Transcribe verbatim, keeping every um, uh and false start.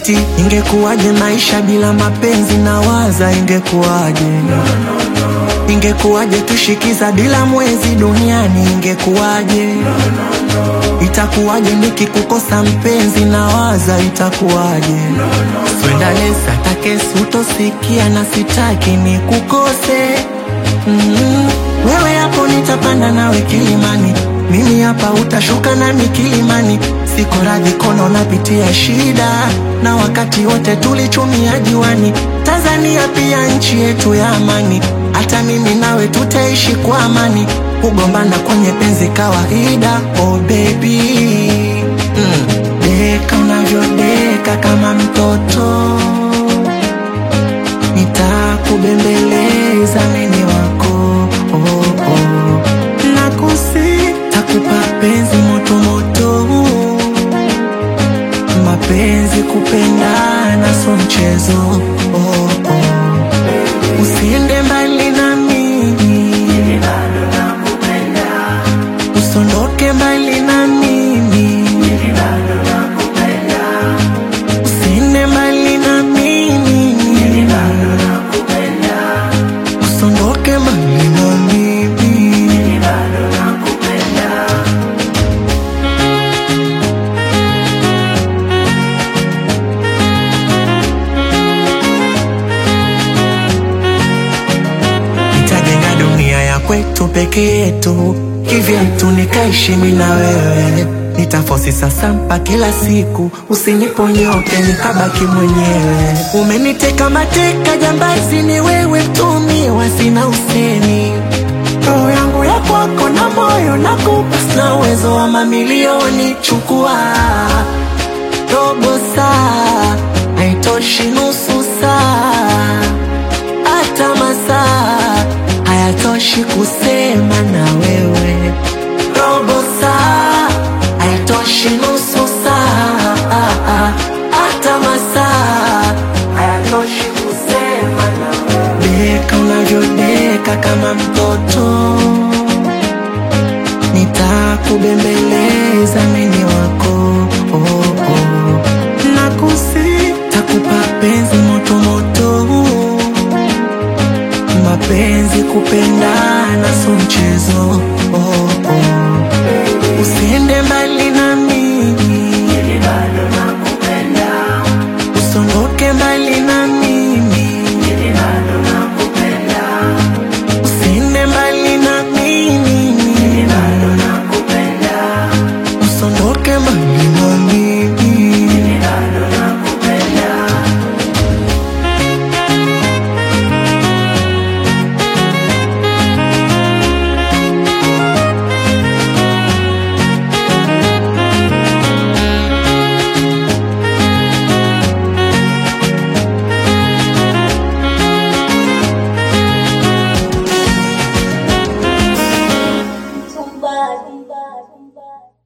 eti ingekuwaje maisha bila mapenzi, na waza ingekuwaje, ingekuwaje tushikiza bila mwezi duniani, ingekuwaje, itakuwaje nikikukosa mpenzi, na waza itakuwaje. Swenda lesa takesi utosikia na sitaki nikukose. mm-hmm. Wewe hapo nitapanda nawe kilimani, mimi hapa utashuka nami kilimani. Siko radhi kono napitia shida, na wakati wote tulichumia jiwani. Tanzania pia nchi yetu ya amani, hata mimi nawe tutaishi kwa amani. Kugombana kwenye penzi kawaida, oh baby. mm. Deka unavyodeka kama mtoto, nitakubembeleza mimi wako, oh, oh. Nakusi takupa penzi moto moto, mapenzi kupendana so mchezo, oh, oh. Usiende mbali na mimi, bado nakupenda. Usondoke mbali na mimi, bado nakupenda. Usiende mbali na mimi, bado nakupenda. Usondoke mbali na mimi, bado nakupenda. Nitajenga dunia ya kwetu peke yetu, kivyetu nikaishi mimi na wewe. Nitafosi sasa mpa kila siku, usiniponyoke nikabaki mwenyewe. Umeniteka mateka jambazi, ni wewe mtumiwa, sina usemi. Roho yangu ya kwako na moyo nakupa, sina uwezo wa mamilioni. Chukua robo saa, haitoshi nusu saa, hata masaa hayatoshi kusema na wewe. Robo saa haitoshi nusu saa, hata masaa hayatoshi kusema na wewe. Deka unavyodeka kama mtoto, nitakubembeleza mimi wako, oh, oh. Nakusi takupa penzi moto moto, mapenzi kupendana so mchezo.